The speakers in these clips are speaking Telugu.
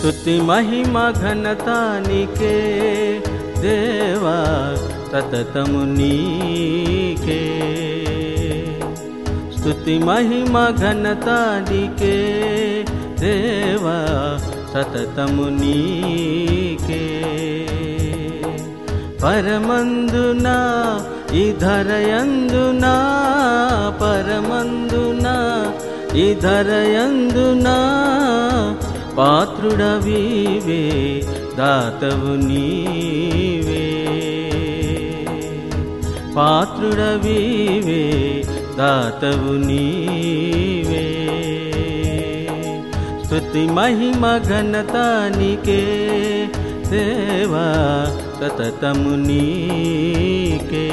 స్తుతి మహిమ ఘనత నీకే దేవా సతతము నీకే స్తుతి మహిమ ఘనత నీకే దేవా సతతము నీకే పరమందునా ఈ ధరయందునా పరమందునా ఈ ధరయందునా పాత్రుడవీవే దాతవు నీవే పాత్రుడవీవే దాతవు నీవే స్తుతి మహిమ ఘనత నీకే దేవా సతతము నీకే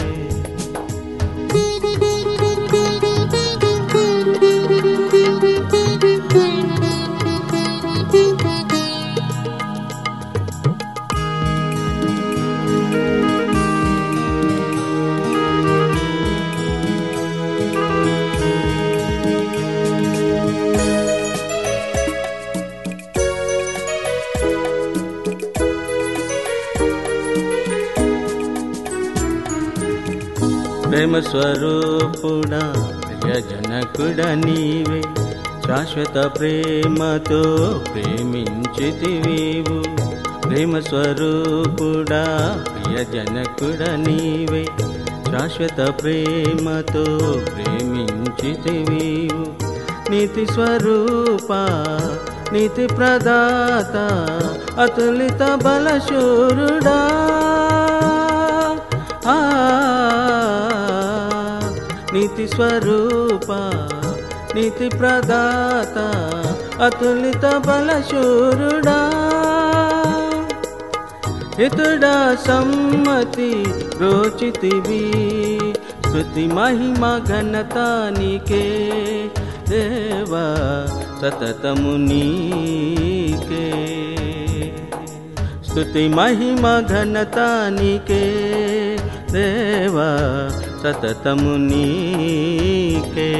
ప్రేమ స్వరూపుడా ప్రియజనకుడ నీవే శాశ్వత ప్రేమతో ప్రేమించితివీవు ప్రేమ స్వరూపుడా ప్రియజనకుడ నీవే శాశ్వత ప్రేమతో ప్రేమించితివీవు నీతి స్వరూప నీతి ప్రదాత అతులిత బలశూరుడా నీతి స్వరూప నీతి ప్రదాత అతులిత బలశూరుడా హితుడా సమ్మతి రోచితివి స్తుతి మహిమ ఘనత నీకే దేవా సతతము నీకే స్తుతి మహిమ ఘనత నీకే దేవా సతతము నీకే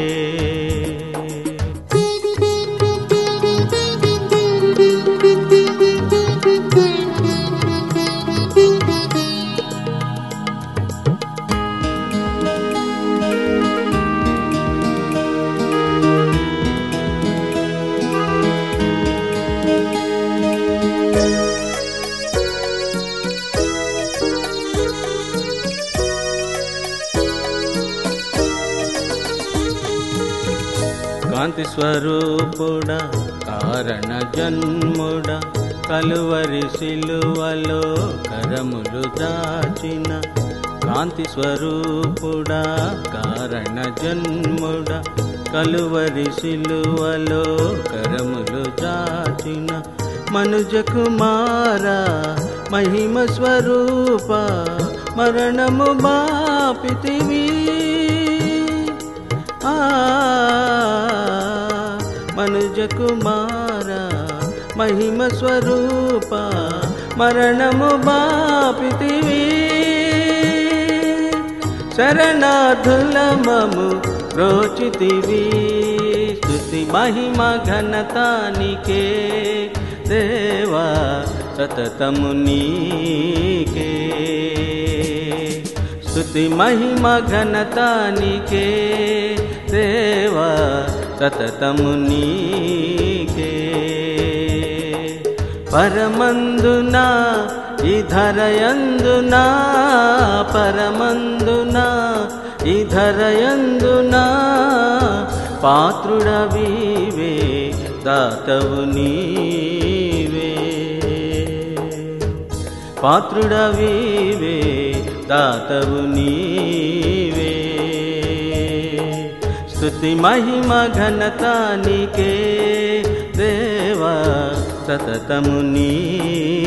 కాంతి స్వరూపుడా కారణ జన్ముడా కలువరి సిలువలో కరములు దాచిన కాంతి స్వరూపుడా కారణ జన్ముడా కలువరి సిలువలో కరములు దాచిన మనుజ కుమారా మహిమ స్వరూప మరణము బాపితివి మనుజ కుమార మహిమ స్వరూప మరణము బాపితివి శరణార్థులమము రోచితివి స్తుతి మహిమ ఘనత నీకే దేవా సతతము నీకే స్తుతి మహిమ ఘనత నీకే దేవా సతతము నీకే పరమందునా ఈ ధరయందునా పరమందునా ఈ ధరయందునా పాత్రుడవీవే దాతవు నీవే పాత్రుడవీవే దాతవు నీవే స్తుతి మహిమ ఘనత నీకే దేవా సతతము నీ